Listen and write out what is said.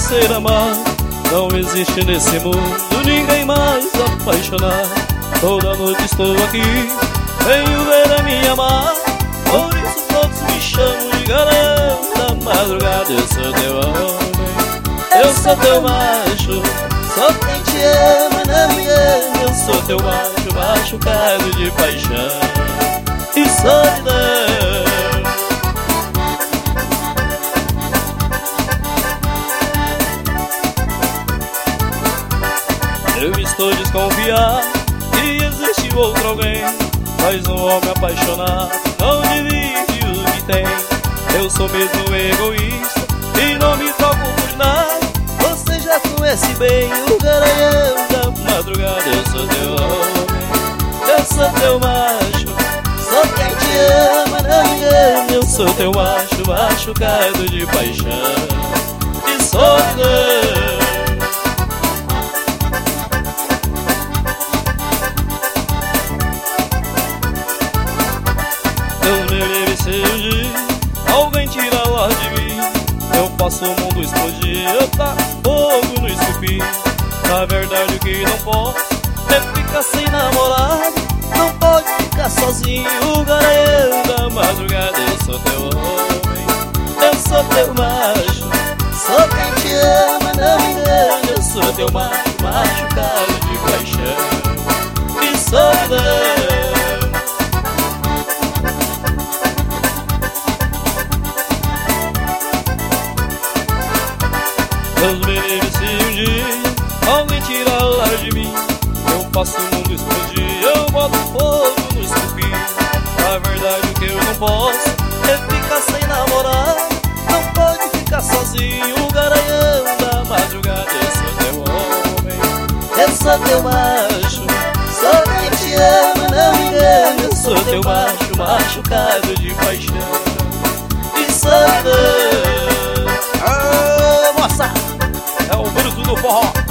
ser amado. Não existe nesse mundo ninguém mais apaixonado. Toda noite estou aqui, venho ver a minha amada. Por isso todos me chamam de garanhão da madrugada. Eu sou teu homem, eu sou teu macho. Só quem te ama não me engana. Eu sou teu macho, machucado de paixão e solidão. Eu estou desconfiado que existe outro alguém, mas um homem apaixonado não divide o que tem. Eu sou mesmo egoísta e não me troco por nada. Você já conhece bem o garanhão da madrugada. Eu sou teu homem, eu sou teu macho. Só quem te ama não me engana. Eu sou teu macho, machucado de paixão e solidão. Alguém tira lá de mim, eu faço o mundo explodir, eu taco fogo no estupim. Na verdade o que não posso é ficar sem namorado. Não pode ficar sozinho, o garanhão da madrugada. Eu sou teu homem, eu sou teu macho. Só quem te ama não me engana. Eu sou teu macho, machucado de paixão e solidão. Deus me livre se um dia alguém tirar o lar de mim. Eu faço o mundo explodir, eu boto fogo no estupim. Na verdade o que eu não posso é ficar sem namorado. Não pode ficar sozinho, o garanhão da madrugada. Eu sou teu homem, eu sou teu macho. Só quem te ama não me engana. Eu sou teu macho, machucado de paixão e solidão. É o bruto do forró.